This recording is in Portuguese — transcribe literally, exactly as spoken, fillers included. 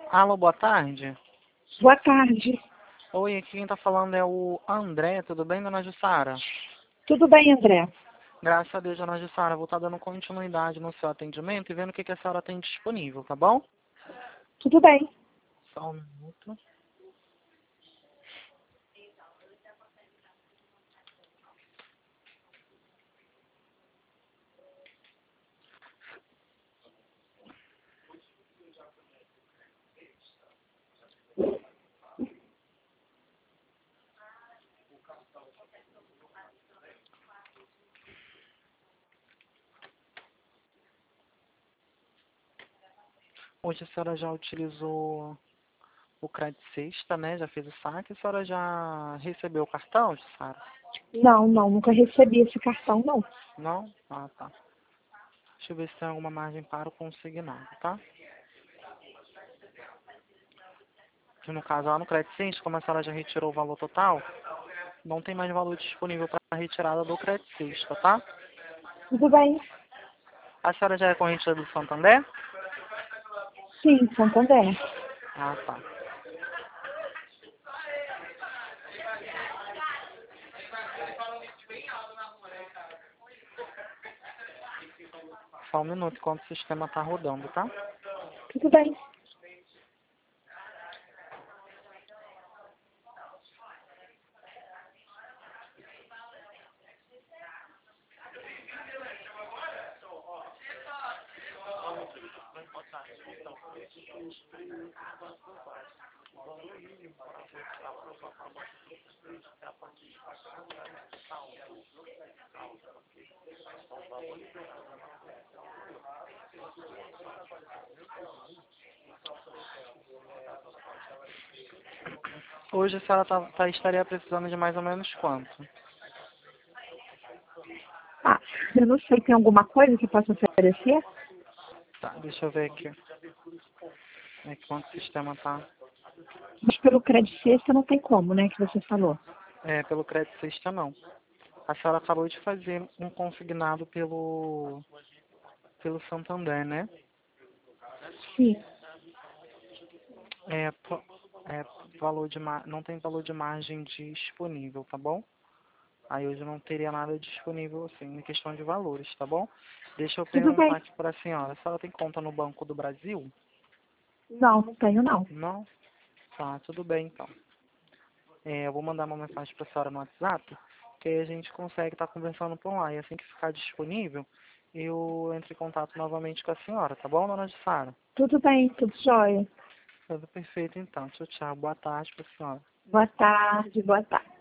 Alô, boa tarde. Boa tarde. Oi, aqui quem tá falando é o André, tudo bem, dona Jussara? Tudo bem, André? Graças a Deus, dona Jussara, vou estar dando continuidade no seu atendimento e vendo o que, que a senhora tem disponível, tá bom? Tudo bem. Só um minuto. Hoje a senhora já utilizou o Crédito Sexta, né? Já fez o saque. A senhora já recebeu o cartão, Jussara? Não, não, nunca recebi esse cartão, não. Não? Ah, tá. Deixa eu ver se tem alguma margem para o consignado, tá? Que no caso, lá no Crédito Sexta, como a senhora já retirou o valor total, não tem mais valor disponível para a retirada do Crédito Sexta, tá? Tudo bem. A senhora já é corrente do Santander? Sim, Santander. Ah, tá. Só um minuto enquanto o sistema tá rodando, tá? Tudo bem. Hoje a senhora tá, tá- estaria precisando de mais ou menos quanto? Ah, eu não sei, tem alguma coisa que possa oferecer? Tá, deixa eu ver aqui. É quanto o sistema tá. Mas pelo crédito sexta não tem como, né, que você falou. É, pelo crédito sexta não. A senhora acabou de fazer um consignado pelo, pelo Santander, né? Sim. É, po- é valor de ma- não tem valor de margem disponível, tá bom? Aí hoje não teria nada disponível assim, em questão de valores, tá bom? Deixa eu Tudo perguntar bem. aqui para a senhora. A senhora tem conta no Banco do Brasil? Não, não tenho, não. Não? Tá, tudo bem então. É, eu vou mandar uma mensagem para a senhora no WhatsApp, que aí a gente consegue estar conversando por lá. E assim que ficar disponível, eu entro em contato novamente com a senhora, tá bom, dona Jussara? Tudo bem, tudo jóia. Tudo perfeito então. Tchau, tchau. Boa tarde para a senhora. Boa tarde, boa tarde.